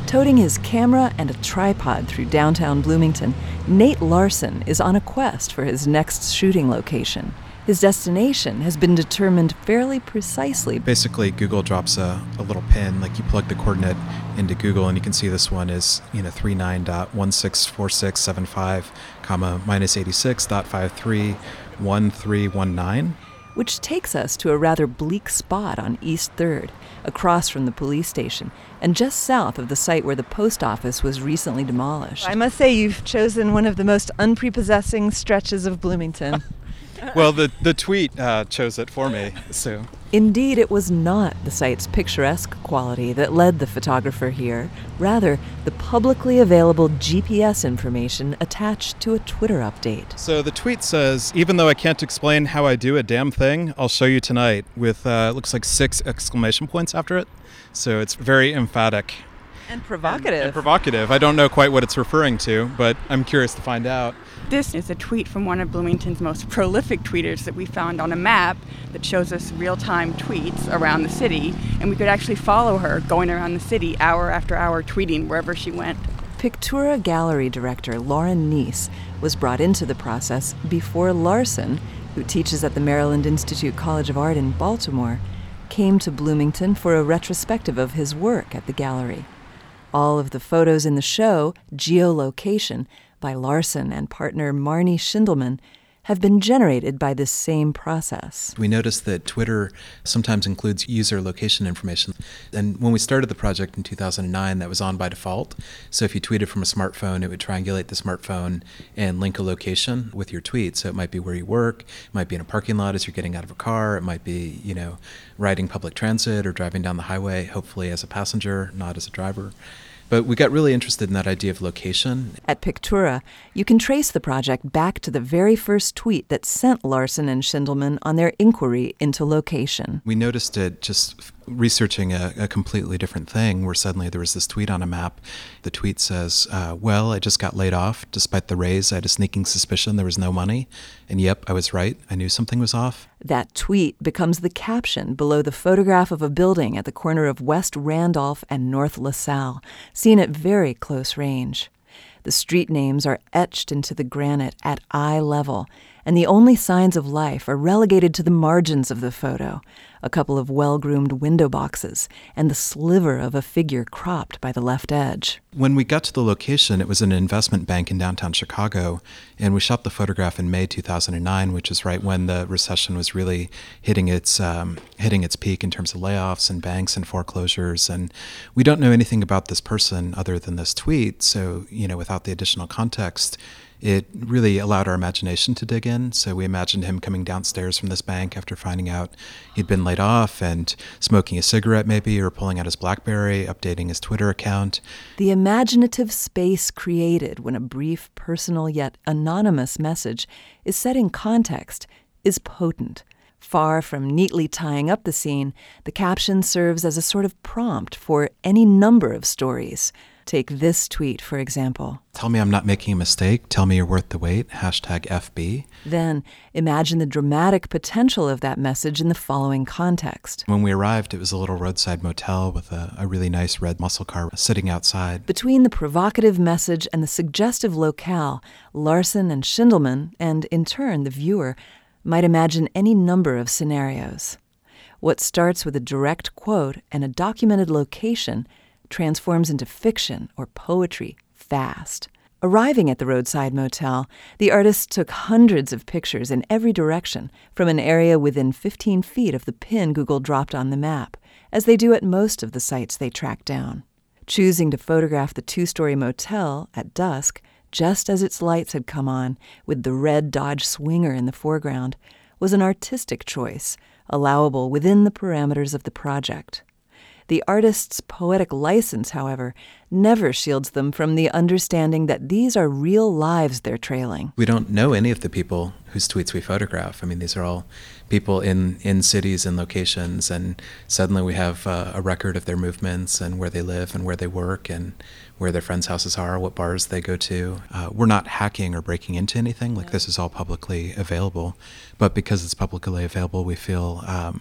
Toting his camera and a tripod through downtown Bloomington, Nate Larson is on a quest for his next shooting location. His destination has been determined fairly precisely. Basically, Google drops a little pin, like you plug the coordinate into Google, and you can see this one is 39.164675, comma, -86.531319. Which takes us to a rather bleak spot on East 3rd, across from the police station, and just south of the site where the post office was recently demolished. I must say you've chosen one of the most unprepossessing stretches of Bloomington. Well, the tweet chose it for me, so. Indeed, it was not the site's picturesque quality that led the photographer here. Rather, the publicly available GPS information attached to a Twitter update. So the tweet says, even though I can't explain how I do a damn thing, I'll show you tonight, with looks like 6 exclamation points after it. So it's very emphatic. And provocative. And provocative. I don't know quite what it's referring to, but I'm curious to find out. This is a tweet from one of Bloomington's most prolific tweeters that we found on a map that shows us real-time tweets around the city, and we could actually follow her going around the city hour after hour tweeting wherever she went. Pictura Gallery director Lauren Neese was brought into the process before Larson, who teaches at the Maryland Institute College of Art in Baltimore, came to Bloomington for a retrospective of his work at the gallery. All of the photos in the show, Geolocation, by Larson and partner Marnie Schindelman, have been generated by this same process. We noticed that Twitter sometimes includes user location information. And when we started the project in 2009, that was on by default. So if you tweeted from a smartphone, it would triangulate the smartphone and link a location with your tweet. So it might be where you work, it might be in a parking lot as you're getting out of a car, it might be, riding public transit or driving down the highway, hopefully as a passenger, not as a driver. But we got really interested in that idea of location. At Pictura, you can trace the project back to the very first tweet that sent Larson and Schindelman on their inquiry into location. We noticed it just researching a completely different thing, where suddenly there was this tweet on a map. The tweet says, well, I just got laid off. Despite the raise, I had a sneaking suspicion there was no money. And yep, I was right. I knew something was off. That tweet becomes the caption below the photograph of a building at the corner of West Randolph and North LaSalle, seen at very close range. The street names are etched into the granite at eye level, and the only signs of life are relegated to the margins of the photo, a couple of well-groomed window boxes, and the sliver of a figure cropped by the left edge. When we got to the location, it was an investment bank in downtown Chicago, and we shot the photograph in May 2009, which is right when the recession was really hitting its peak in terms of layoffs and banks and foreclosures. And we don't know anything about this person other than this tweet, so without the additional context, it really allowed our imagination to dig in. So we imagined him coming downstairs from this bank after finding out he'd been laid off and smoking a cigarette maybe, or pulling out his BlackBerry, updating his Twitter account. The imaginative space created when a brief, personal yet anonymous message is set in context is potent. Far from neatly tying up the scene, the caption serves as a sort of prompt for any number of stories. Take this tweet, for example. Tell me I'm not making a mistake. Tell me you're worth the wait. #FB. Then imagine the dramatic potential of that message in the following context. When we arrived, it was a little roadside motel with a really nice red muscle car sitting outside. Between the provocative message and the suggestive locale, Larson and Schindelman, and in turn the viewer, might imagine any number of scenarios. What starts with a direct quote and a documented location transforms into fiction or poetry fast. Arriving at the roadside motel, the artists took hundreds of pictures in every direction from an area within 15 feet of the pin Google dropped on the map, as they do at most of the sites they track down. Choosing to photograph the 2-story motel at dusk, just as its lights had come on, with the red Dodge Swinger in the foreground, was an artistic choice, allowable within the parameters of the project. The artist's poetic license, however, never shields them from the understanding that these are real lives they're trailing. We don't know any of the people whose tweets we photograph. I mean, these are all people in cities and locations, and suddenly we have a record of their movements and where they live and where they work and where their friends' houses are, what bars they go to. We're not hacking or breaking into anything. This is all publicly available. But because it's publicly available, we feel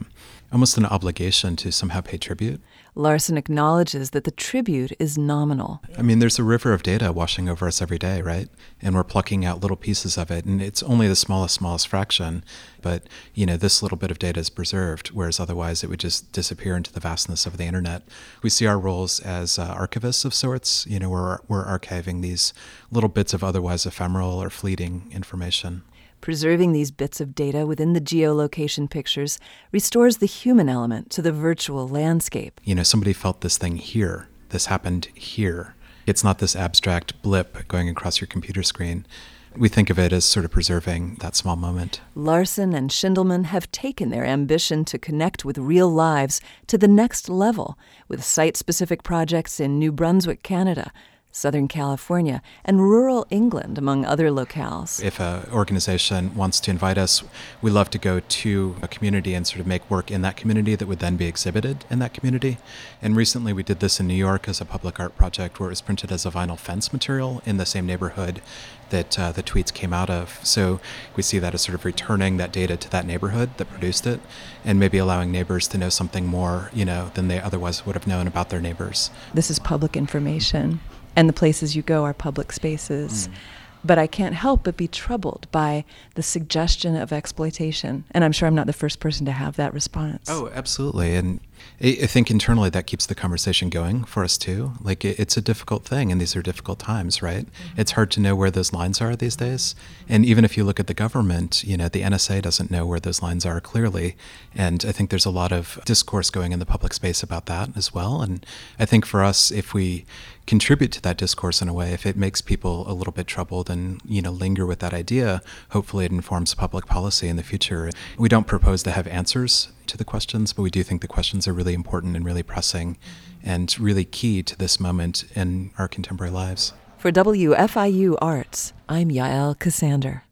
almost an obligation to somehow pay tribute. Larson acknowledges that the tribute is nominal. I mean, there's a river of data washing over us every day, right? And we're plucking out little pieces of it, and it's only the smallest fraction. But, this little bit of data is preserved, whereas otherwise it would just disappear into the vastness of the internet. We see our roles as archivists of sorts. We're archiving these little bits of otherwise ephemeral or fleeting information. Preserving these bits of data within the geolocation pictures restores the human element to the virtual landscape. Somebody felt this thing here. This happened here. It's not this abstract blip going across your computer screen. We think of it as sort of preserving that small moment. Larson and Schindelman have taken their ambition to connect with real lives to the next level with site-specific projects in New Brunswick, Canada, Southern California, and rural England, among other locales. If an organization wants to invite us, we love to go to a community and sort of make work in that community that would then be exhibited in that community. And recently we did this in New York as a public art project where it was printed as a vinyl fence material in the same neighborhood that the tweets came out of. So we see that as sort of returning that data to that neighborhood that produced it and maybe allowing neighbors to know something more, than they otherwise would have known about their neighbors. This is public information, and the places you go are public spaces. But I can't help but be troubled by the suggestion of exploitation. And I'm sure I'm not the first person to have that response. Oh, absolutely. And I think internally that keeps the conversation going for us too. Like it's a difficult thing and these are difficult times, right? Mm-hmm. It's hard to know where those lines are these days. And even if you look at the government, the NSA doesn't know where those lines are clearly. And I think there's a lot of discourse going in the public space about that as well. And I think for us, if we contribute to that discourse in a way, if it makes people a little bit troubled and, linger with that idea, hopefully it informs public policy in the future. We don't propose to have answers to the questions, but we do think the questions are really important and really pressing and really key to this moment in our contemporary lives. For WFIU Arts, I'm Yael Ksander.